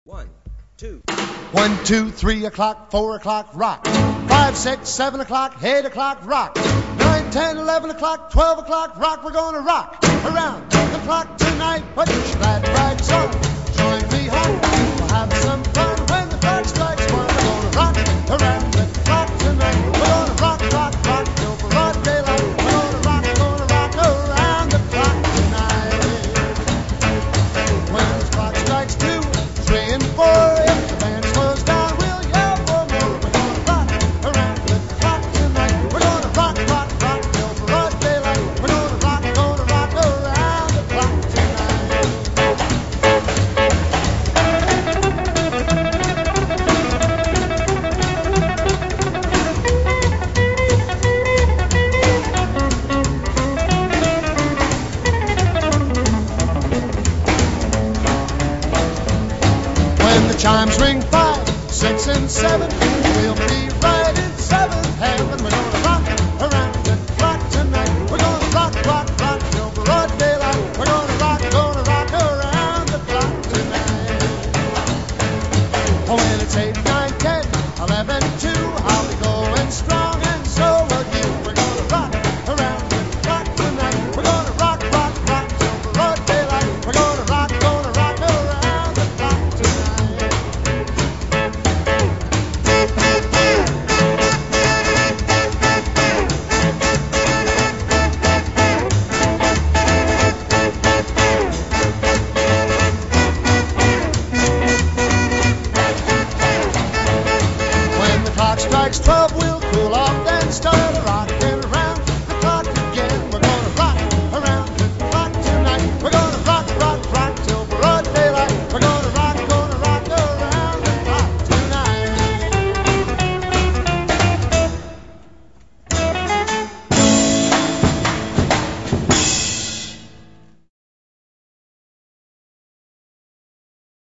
One, two. 1, 2, 3 o'clock, 4 o'clock, rock. 5, 6, 7 o'clock, 8 o'clock, rock. 9, 10, 11 o'clock, 12 o'clock, rock. We're gonna rock around the clock tonight. Put your glad rags on, join me home. We'll have some fun when the clock strikes 1. We're gonna rock around the clock tonight. We're gonna rock, rock, rock till broad daylight. We're gonna rock around the clock tonight. When the clock strikes 2, 3 and 4, if the band slows down, we'll yell for more. We're gonna rock around the clock tonight. We're gonna rock, rock, rock till broad daylight. We're gonna rock around the clock tonight. When the chimes ring 5, 6 and 7, we'll be right in 7th heaven. We're gonna